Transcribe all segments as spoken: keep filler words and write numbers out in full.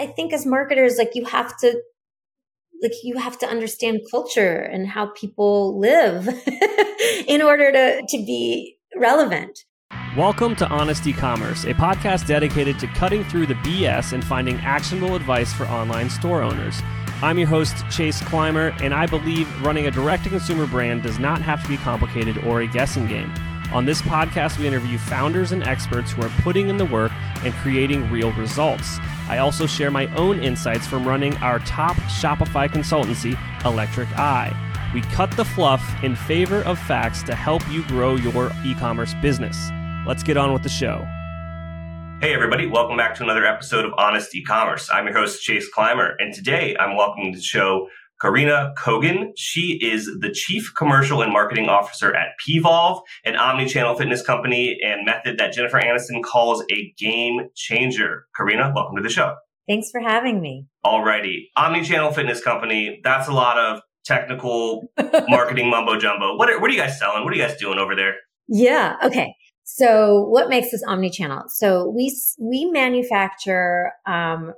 I think as marketers, like you have to, like you have to understand culture and how people live in order to, to be relevant. Welcome to Honest E-Commerce, a podcast dedicated to cutting through the B S and finding actionable advice for online store owners. I'm your host, Chase Clymer, and I believe running a direct-to-consumer brand does not have to be complicated or a guessing game. On this podcast, we interview founders and experts who are putting in the work and creating real results. I also share my own insights from running our top Shopify consultancy, Electric Eye. We cut the fluff in favor of facts to help you grow your e-commerce business. Let's get on with the show. Hey everybody, welcome back to another episode of Honest E-Commerce. I'm your host, Chase Clymer, and today I'm welcoming to the show Karina Kogan. She is the Chief Commercial and Marketing Officer at Pvolve, an omni-channel fitness company and method that Jennifer Aniston calls a game changer. Karina, welcome to the show. Thanks for having me. Alrighty, omni-channel fitness company, that's a lot of technical marketing mumbo jumbo. What are, what are you guys selling? What are you guys doing over there? Yeah, okay. So what makes this omni-channel? So we we manufacture um,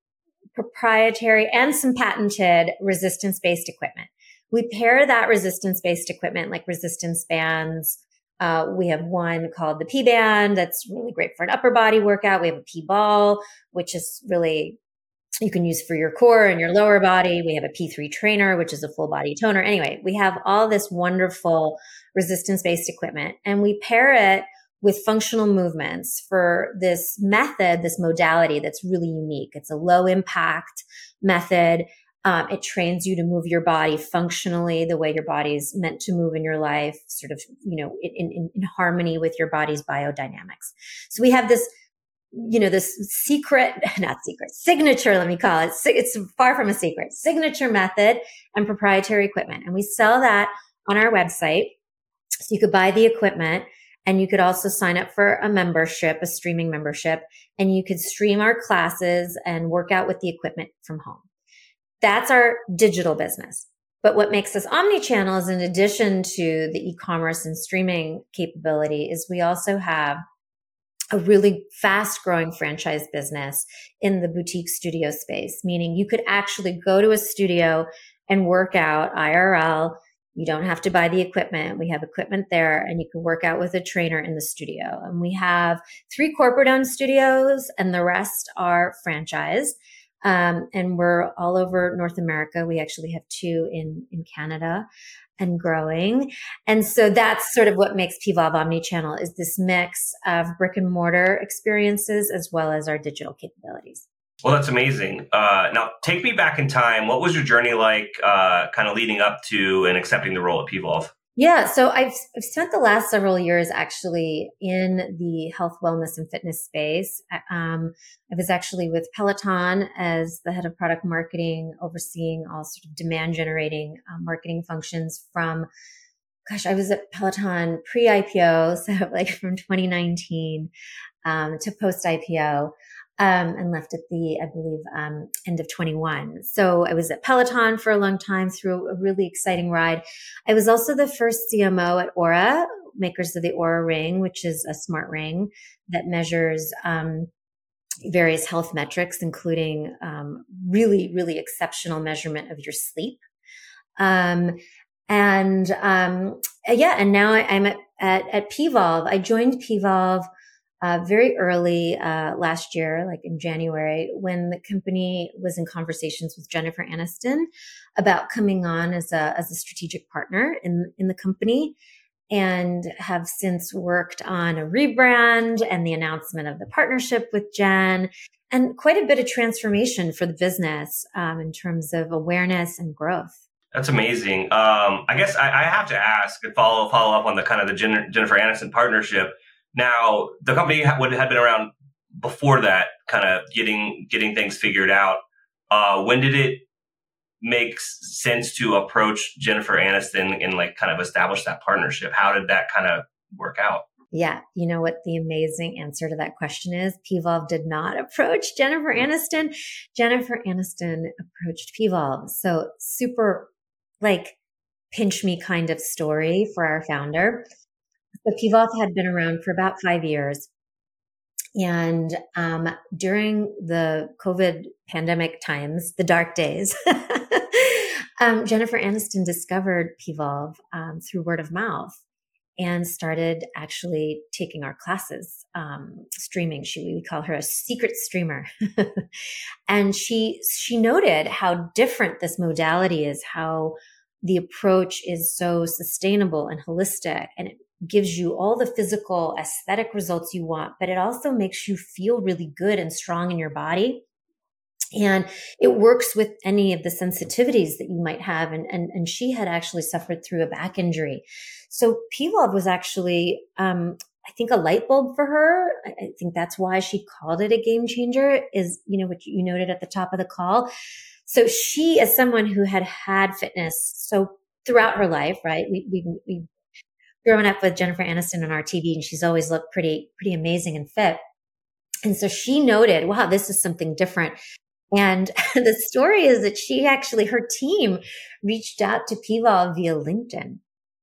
proprietary and some patented resistance-based equipment. We pair that resistance-based equipment like resistance bands. Uh, we have one called the P-Band that's really great for an upper body workout. We have a P-Ball, which is really you can use for your core and your lower body. We have a P three trainer, which is a full body toner. Anyway, we have all this wonderful resistance-based equipment, and we pair it with functional movements for this method, this modality that's really unique. It's a low impact method. Um, it trains you to move your body functionally the way your body's meant to move in your life, sort of, you know, in, in, in harmony with your body's biodynamics. So we have this, you know, this secret, not secret, signature, let me call it. It's far from a secret, signature method and proprietary equipment. And we sell that on our website. So you could buy the equipment. And you could also sign up for a membership, a streaming membership, and you could stream our classes and work out with the equipment from home. That's our digital business. But what makes us omni-channel is in addition to the e-commerce and streaming capability is we also have a really fast growing franchise business in the boutique studio space, meaning you could actually go to a studio and work out I R L. You don't have to buy the equipment. We have equipment there and you can work out with a trainer in the studio. And we have three corporate owned studios and the rest are franchise. Um, and we're all over North America. We actually have two in, in Canada and growing. And so that's sort of what makes Pvolve omnichannel is this mix of brick and mortar experiences as well as our digital capabilities. Well, that's amazing. Uh, now, take me back in time. What was your journey like uh, kind of leading up to and accepting the role at Pvolve? Yeah, so I've, I've spent the last several years actually in the health, wellness, and fitness space. Um, I was actually with Peloton as the head of product marketing, overseeing all sort of demand generating uh, marketing functions from, gosh, I was at Peloton pre-I P O, so like from twenty nineteen um, to post-I P O. Um, and left at the, I believe, um, end of twenty-one. So I was at Peloton for a long time through a really exciting ride. I was also the first C M O at Oura, makers of the Oura Ring, which is a smart ring that measures um, various health metrics, including um, really, really exceptional measurement of your sleep. Um, and um, yeah, and now I, I'm at, at, at Pvolve. I joined Pvolve Uh, very early uh, last year, like in January, when the company was in conversations with Jennifer Aniston about coming on as a as a strategic partner in in the company, and have since worked on a rebrand and the announcement of the partnership with Jen, and quite a bit of transformation for the business um, in terms of awareness and growth. That's amazing. Um, I guess I, I have to ask and follow follow up on the kind of the Jen, Jennifer Aniston partnership. Now, the company would had been around before that, kind of getting getting things figured out. Uh, when did it make sense to approach Jennifer Aniston and like kind of establish that partnership? How did that kind of work out? Yeah, you know what the amazing answer to that question is? Pvolve did not approach Jennifer Aniston. Jennifer Aniston approached Pvolve. So super like pinch me kind of story for our founder. So Pvolve had been around for about five years. And um, during the COVID pandemic times, the dark days, um, Jennifer Aniston discovered Pvolve um, through word of mouth and started actually taking our classes, um, streaming. She, we call her a secret streamer. And she, she noted how different this modality is, how the approach is so sustainable and holistic, and it gives you all the physical aesthetic results you want, but it also makes you feel really good and strong in your body. And it works with any of the sensitivities that you might have. And, and, and she had actually suffered through a back injury. So Pvolve was actually, um, I think, a light bulb for her. I think that's why she called it a game changer, is, you know, what you noted at the top of the call. So she, as someone who had had fitness so throughout her life, right? We, we, we grown up with Jennifer Aniston on our T V, and she's always looked pretty, pretty amazing and fit. And so she noted, wow, this is something different. And the story is that she actually, her team reached out to Pvolve via LinkedIn.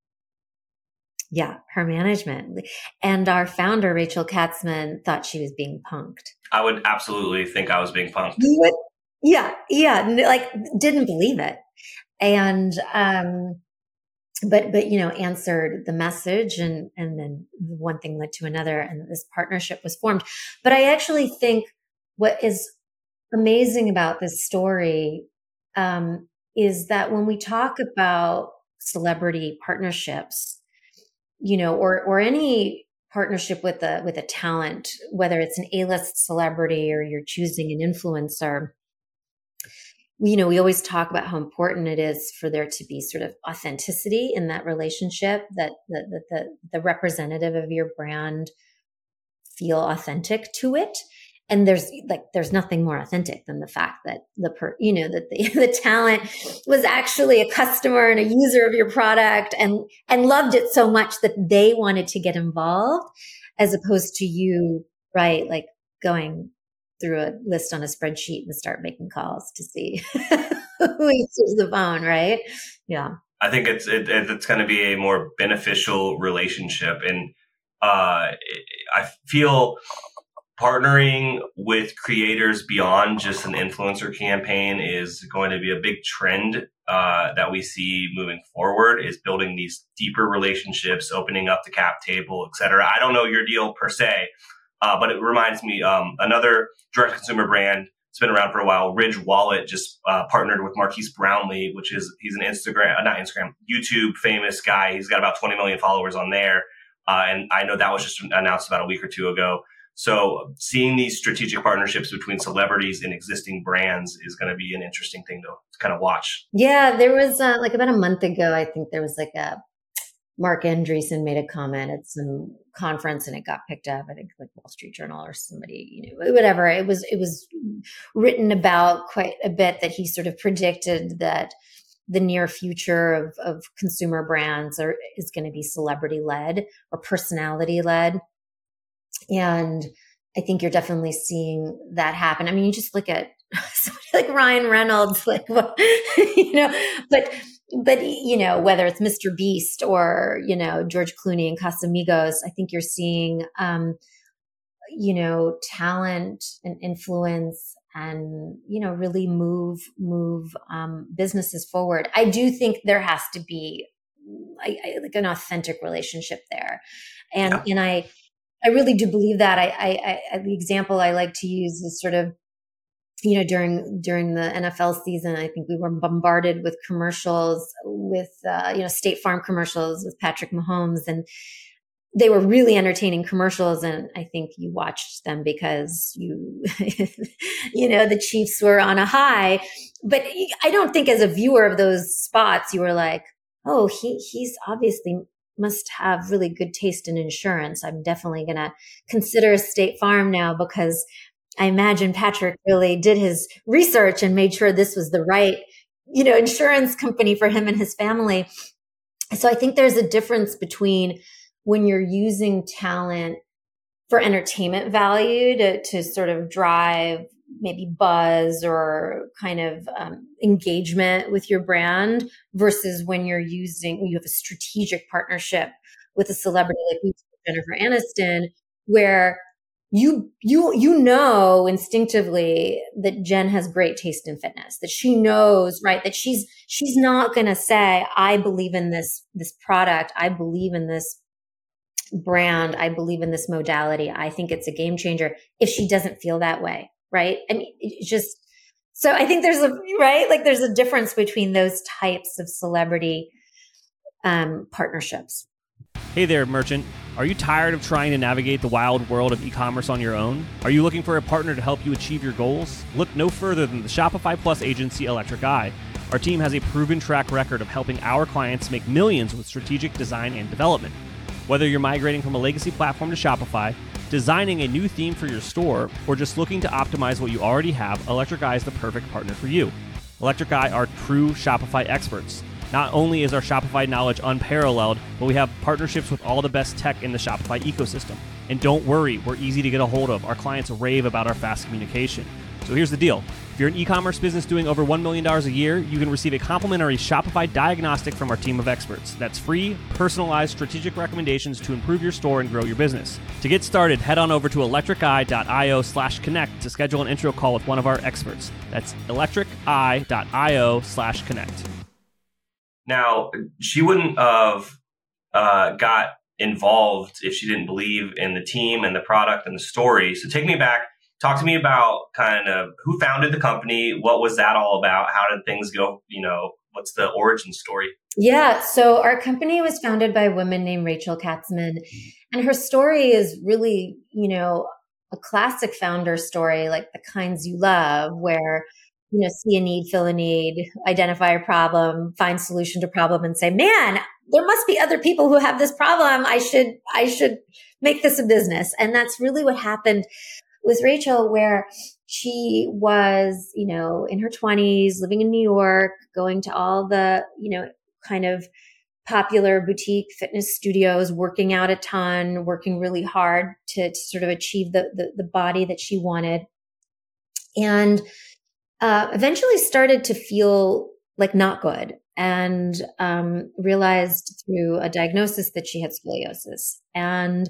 Yeah, her management. And our founder, Rachel Katzman, thought she was being punked. I would absolutely think I was being punked. You would, yeah, yeah, like didn't believe it. And, um, but, but, you know, answered the message, and, and then one thing led to another, and this partnership was formed. But I actually think what is amazing about this story, um, is that when we talk about celebrity partnerships, you know, or, or any partnership with a, with a talent, whether it's an A-list celebrity or you're choosing an influencer, you know, we always talk about how important it is for there to be sort of authenticity in that relationship, that the, the, the, the representative of your brand feel authentic to it. And there's like, there's nothing more authentic than the fact that the, per, you know, that the, the talent was actually a customer and a user of your product, and, and loved it so much that they wanted to get involved, as opposed to you, right? Like going through a list on a spreadsheet and start making calls to see who answers the phone, right? Yeah. I think it's, it, it's going to be a more beneficial relationship. And, uh, I feel partnering with creators beyond just an influencer campaign is going to be a big trend uh, that we see moving forward, is building these deeper relationships, opening up the cap table, et cetera. I don't know your deal per se, uh, but it reminds me, um, another direct consumer brand, it's been around for a while, Ridge Wallet, just uh, partnered with Marquise Brownlee, which is, he's an Instagram, uh, not Instagram, YouTube famous guy. He's got about twenty million followers on there. Uh, and I know that was just announced about a week or two ago. So seeing these strategic partnerships between celebrities and existing brands is going to be an interesting thing to kind of watch. Yeah, there was uh, like about a month ago, I think there was like a Mark Andreessen made a comment at some conference, and it got picked up. I think like Wall Street Journal or somebody, you know, whatever. It was, it was written about quite a bit that he sort of predicted that the near future of, of consumer brands are, is going to be celebrity led or personality led. And I think you're definitely seeing that happen. I mean, you just look at somebody like Ryan Reynolds, like, you know, but, but, you know, whether it's Mister Beast or, you know, George Clooney and Casamigos, I think you're seeing, um, you know, talent and influence and, you know, really move, move, um, businesses forward. I do think there has to be I, I, like an authentic relationship there. And, yeah. and I, I really do believe that. I, I, I, the example I like to use is sort of, you know, during, during the N F L season, I think we were bombarded with commercials with, uh, you know, State Farm commercials with Patrick Mahomes, and they were really entertaining commercials. And I think you watched them because you, you know, the Chiefs were on a high, but I don't think as a viewer of those spots, you were like, oh, he, he's obviously must have really good taste in insurance. I'm definitely going to consider State Farm now, because I imagine Patrick really did his research and made sure this was the right, you know, insurance company for him and his family. So I think there's a difference between when you're using talent for entertainment value to, to sort of drive maybe buzz or kind of um, engagement with your brand, versus when you're using, you have a strategic partnership with a celebrity like Jennifer Aniston, where you, you, you know, instinctively that Jen has great taste in fitness, that she knows, right, that she's, she's not going to say, I believe in this, this product. I believe in this brand. I believe in this modality. I think it's a game changer if she doesn't feel that way. Right. I mean, it's just, so I think there's a, right, like there's a difference between those types of celebrity um, partnerships. Hey there, merchant. Are you tired of trying to navigate the wild world of e-commerce on your own? Are you looking for a partner to help you achieve your goals? Look no further than the Shopify Plus agency, Electric Eye. Our team has a proven track record of helping our clients make millions with strategic design and development. Whether you're migrating from a legacy platform to Shopify, designing a new theme for your store, or just looking to optimize what you already have, Electric Eye is the perfect partner for you. Electric Eye are true Shopify experts. Not only is our Shopify knowledge unparalleled, but we have partnerships with all the best tech in the Shopify ecosystem. And don't worry, we're easy to get a hold of. Our clients rave about our fast communication. So here's the deal. If you're an e-commerce business doing over one million dollars a year, you can receive a complimentary Shopify diagnostic from our team of experts. That's free, personalized strategic recommendations to improve your store and grow your business. To get started, head on over to electriceye.io slash connect to schedule an intro call with one of our experts. That's electriceye.io slash connect. Now, she wouldn't have uh, got involved if she didn't believe in the team and the product and the story. So take me back. Talk to me about kind of who founded the company. What was that all about? How did things go? You know, what's the origin story? Yeah. So our company was founded by a woman named Rachel Katzman. And her story is really, you know, a classic founder story, like the kinds you love, where you know, see a need, fill a need, identify a problem, find solution to problem, and say, man, there must be other people who have this problem. I should, I should make this a business. And that's really what happened with Rachel, where she was, you know, in her twenties, living in New York, going to all the, you know, kind of popular boutique fitness studios, working out a ton, working really hard to, to sort of achieve the, the, the body that she wanted. And Uh, eventually started to feel like not good, and um, realized through a diagnosis that she had scoliosis, and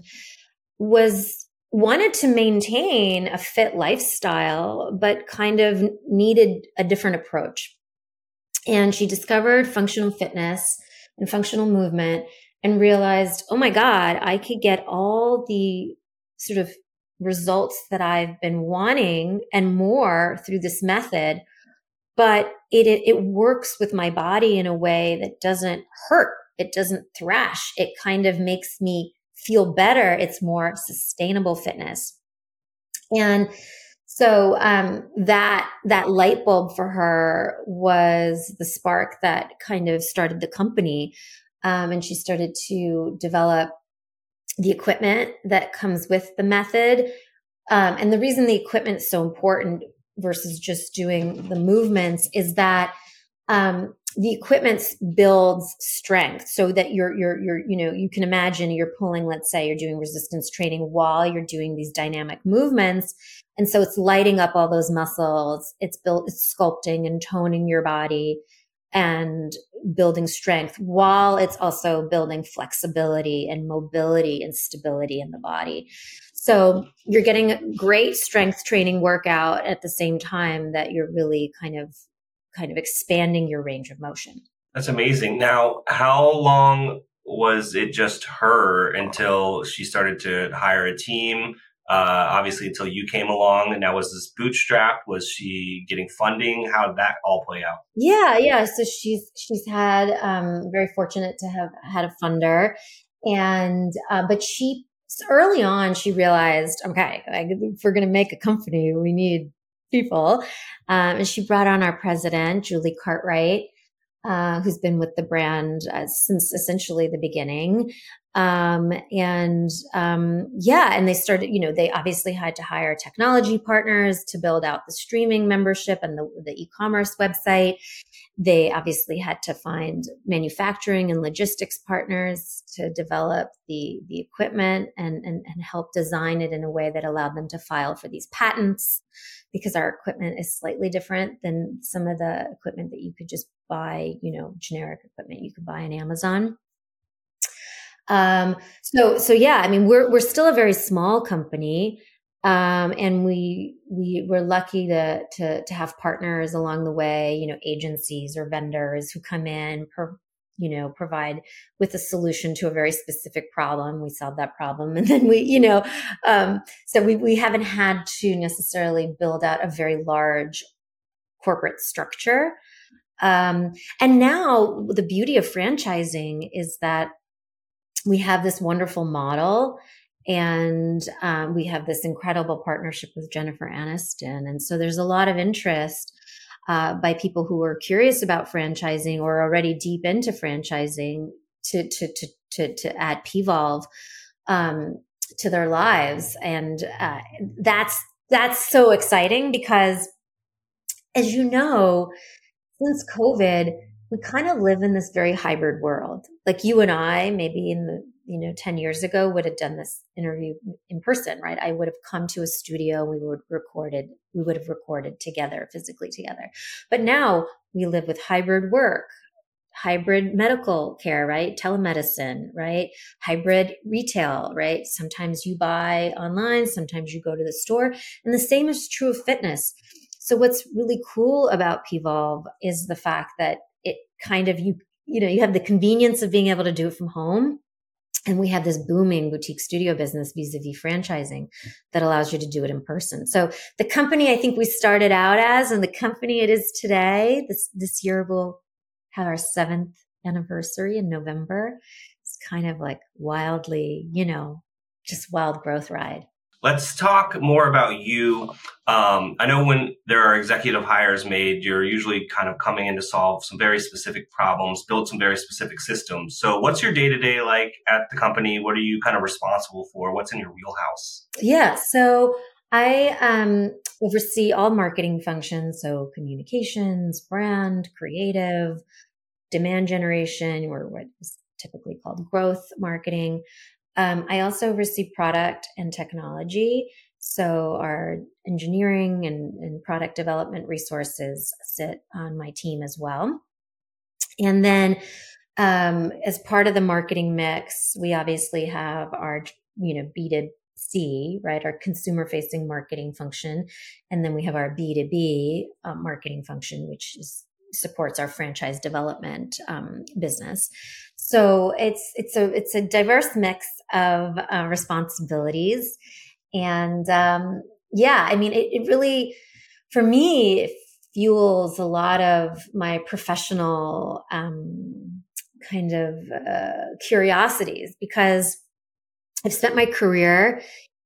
was wanted to maintain a fit lifestyle, but kind of needed a different approach. And she discovered functional fitness and functional movement and realized, oh my God, I could get all the sort of results that I've been wanting and more through this method, but it, it it works with my body in a way that doesn't hurt. It doesn't thrash. It kind of makes me feel better. It's more sustainable fitness. And so um, that that light bulb for her was the spark that kind of started the company. Um, and she started to develop the equipment that comes with the method. Um, and the reason the equipment is so important versus just doing the movements is that um, the equipment builds strength so that you're, you're, you're, you know, you can imagine you're pulling, let's say you're doing resistance training while you're doing these dynamic movements. And so it's lighting up all those muscles. It's built, it's sculpting and toning your body and building strength while it's also building flexibility and mobility and stability in the body. So you're getting a great strength training workout at the same time that you're really kind of kind of expanding your range of motion. That's amazing. Now, how long was it just her until she started to hire a team? Uh, obviously, until you came along, and now was this bootstrap? Was she getting funding? How did that all play out? Yeah, yeah. So she's she's had um, very fortunate to have had a funder, and uh, but she early on she realized, okay, if we're going to make a company, we need people, um, and she brought on our president, Julie Cartwright, uh, who's been with the brand uh, since essentially the beginning. Um, and, um, yeah, and they started, you know, they obviously had to hire technology partners to build out the streaming membership and the, the e-commerce website. They obviously had to find manufacturing and logistics partners to develop the, the equipment and, and, and help design it in a way that allowed them to file for these patents, because our equipment is slightly different than some of the equipment that you could just buy, you know, generic equipment you could buy on Amazon. Um, so, so yeah, I mean, we're, we're still a very small company. Um, and we, we were lucky to, to, to have partners along the way, you know, agencies or vendors who come in, per, you know, provide with a solution to a very specific problem. We solve that problem. And then we, you know, um, so we, we haven't had to necessarily build out a very large corporate structure. Um, and now the beauty of franchising is that we have this wonderful model. And um, we have this incredible partnership with Jennifer Aniston. And so there's a lot of interest uh, by people who are curious about franchising or already deep into franchising to to to to, to add Pvolve um, to their lives. And uh, that's that's so exciting because, as you know, since COVID, we kind of live in this very hybrid world. Like you and I, maybe in the you know, ten years ago would have done this interview in person, right? I would have come to a studio. We would recorded, we would have recorded together, physically together. But now we live with hybrid work, hybrid medical care, right? Telemedicine, right? Hybrid retail, right? Sometimes you buy online, sometimes you go to the store. And the same is true of fitness. So what's really cool about Pvolve is the fact that it kind of, you, you know, you have the convenience of being able to do it from home. And we have this booming boutique studio business vis-a-vis franchising that allows you to do it in person. So the company I think we started out as and the company it is today, this, this year we'll have our seventh anniversary in November. It's kind of like wildly, you know, just wild growth ride. Let's talk more about you. Um, I know when there are executive hires made, you're usually kind of coming in to solve some very specific problems, build some very specific systems. So what's your day-to-day like at the company? What are you kind of responsible for? What's in your wheelhouse? Yeah, so I um, oversee all marketing functions, so communications, brand, creative, demand generation, or what is typically called growth marketing. Um, I also oversee product and technology. So our engineering and, and product development resources sit on my team as well. And then um, as part of the marketing mix, we obviously have our, you know, B two C, right, our consumer facing marketing function. And then we have our B two B uh, marketing function, which is supports our franchise development um, business. So it's it's a it's a diverse mix of uh, responsibilities, and um, yeah, I mean, it, it really, for me, it fuels a lot of my professional um, kind of uh, curiosities because I've spent my career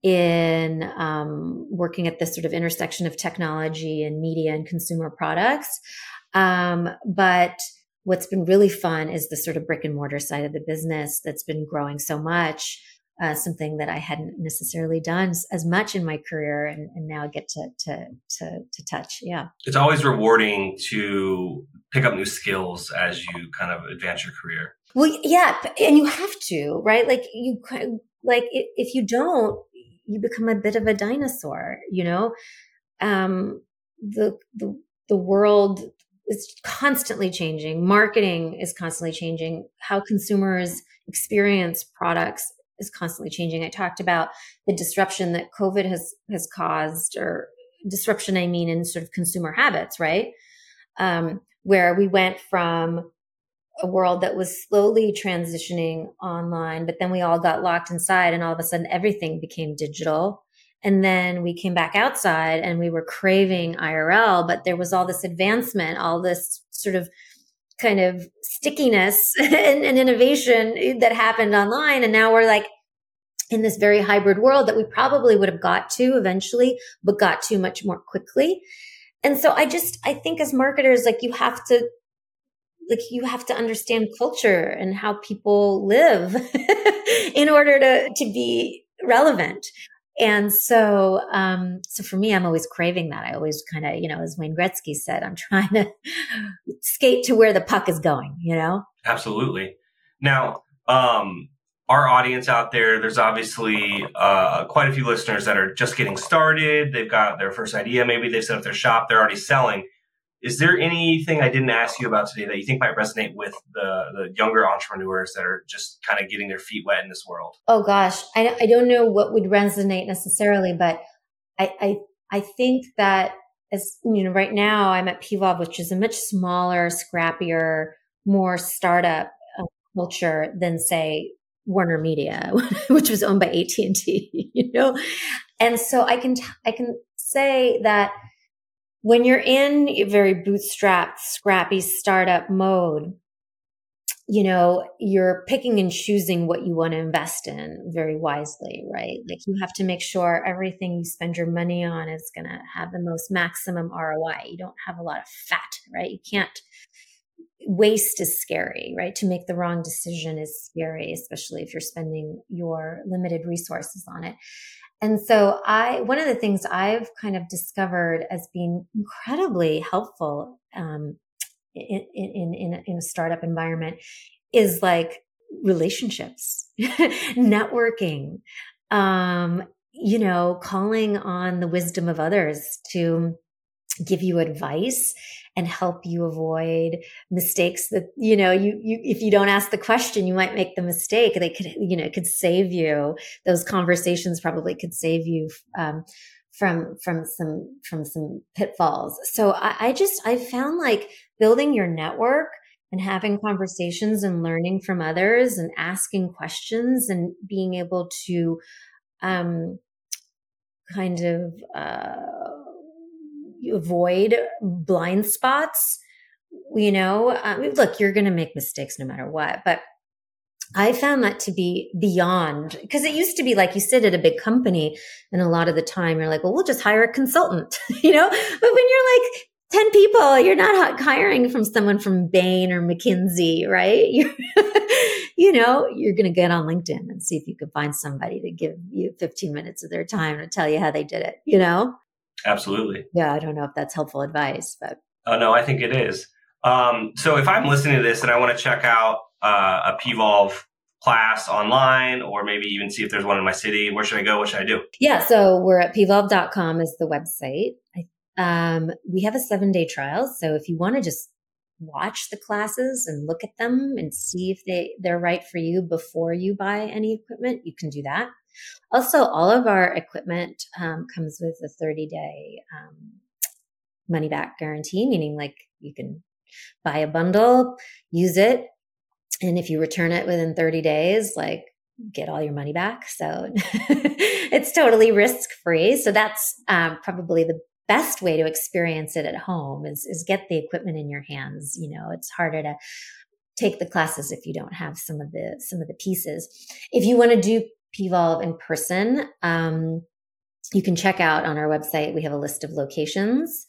in um, working at this sort of intersection of technology and media and consumer products. Um, but what's been really fun is the sort of brick and mortar side of the business that's been growing so much, uh, something that I hadn't necessarily done as much in my career and, and now get to, to, to, to touch. Yeah. It's always rewarding to pick up new skills as you kind of advance your career. Well, yeah. And you have to, right? Like you, like if you don't, you become a bit of a dinosaur, you know, um, the, the, the world is constantly changing. Marketing is constantly changing. How consumers experience products is constantly changing. I talked about the disruption that COVID has, has caused, or disruption, I mean, in sort of consumer habits, right? Um, where we went from a world that was slowly transitioning online, but then we all got locked inside and all of a sudden everything became digital. And then we came back outside and we were craving I R L, but there was all this advancement, all this sort of kind of stickiness and, and innovation that happened online. And now we're like in this very hybrid world that we probably would have got to eventually, but got to much more quickly. And so I just, I think as marketers, like you have to, like you have to understand culture and how people live in order to, to be relevant. And so, um, so for me, I'm always craving that. I always kind of, you know, as Wayne Gretzky said, I'm trying to skate to where the puck is going, you know? Absolutely. Now, um, our audience out there, there's obviously uh, quite a few listeners that are just getting started. They've got their first idea. Maybe they've set up their shop. They're already selling. Is there anything I didn't ask you about today that you think might resonate with the, the younger entrepreneurs that are just kind of getting their feet wet in this world? Oh, gosh. I, I don't know what would resonate necessarily, but I, I, I think that as you know, right now I'm at Pvolve, which is a much smaller, scrappier, more startup uh, culture than say Warner Media, which was owned by A T and T, you know? And so I can, t- I can say that when you're in a very bootstrapped, scrappy startup mode, you know, you're picking and choosing what you want to invest in very wisely, right? Like you have to make sure everything you spend your money on is going to have the most maximum R O I. You don't have a lot of fat, right? You can't, waste is scary, right? To make the wrong decision is scary, especially if you're spending your limited resources on it. And so I, one of the things I've kind of discovered as being incredibly helpful, um, in, in, in, a, in a startup environment is like relationships, networking, um, you know, calling on the wisdom of others to give you advice and help you avoid mistakes that, you know, you, you, if you don't ask the question, you might make the mistake. They could, you know, could save you. Those conversations probably could save you, um, from, from some, from some pitfalls. So I, I just, I found like building your network and having conversations and learning from others and asking questions and being able to, um, kind of, uh, avoid blind spots, you know, I mean, look, you're going to make mistakes no matter what, but I found that to be beyond, because it used to be like you sit at a big company and a lot of the time you're like, well, we'll just hire a consultant, you know, but when you're like ten people, you're not hiring from someone from Bain or McKinsey, right? You're, you know, you're going to get on LinkedIn and see if you can find somebody to give you fifteen minutes of their time to tell you how they did it, you know? Absolutely. Yeah. I don't know if that's helpful advice, but. Oh, no, I think it is. Um, so if I'm listening to this and I want to check out uh, a Pvolve class online, or maybe even see if there's one in my city, where should I go? What should I do? Yeah. So we're at pvolve dot com is the website. Um, we have a seven day trial. So if you want to just watch the classes and look at them and see if they, they're right for you before you buy any equipment, you can do that. Also, all of our equipment um, comes with a thirty day um, money back guarantee, meaning like you can buy a bundle, use it, and if you return it within thirty days, like get all your money back. So it's totally risk free. So that's um, probably the best way to experience it at home is, is get the equipment in your hands. You know, it's harder to take the classes if you don't have some of the, some of the pieces. If you want to do Pvolve in person, um, you can check out on our website. We have a list of locations.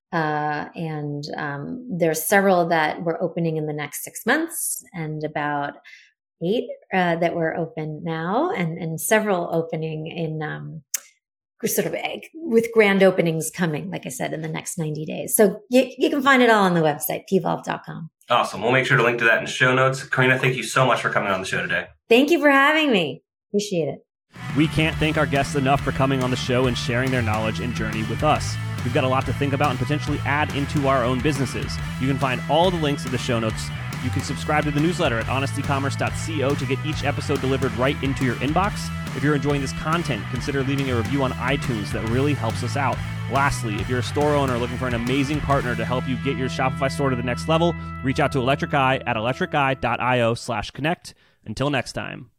Uh, and, um, there's several that we're opening in the next six months and about eight, uh, that we're open now and, and several opening in, um, sort of with grand openings coming, like I said, in the next ninety days. So you, you can find it all on the website, pvolve dot com. Awesome. We'll make sure to link to that in show notes. Karina, thank you so much for coming on the show today. Thank you for having me. Appreciate it. We can't thank our guests enough for coming on the show and sharing their knowledge and journey with us. We've got a lot to think about and potentially add into our own businesses. You can find all the links in the show notes. You can subscribe to the newsletter at honesty commerce dot co to get each episode delivered right into your inbox. If you're enjoying this content, consider leaving a review on iTunes. That really helps us out. Lastly, if you're a store owner looking for an amazing partner to help you get your Shopify store to the next level, reach out to Electric Eye at electric eye dot io slash connect. Until next time.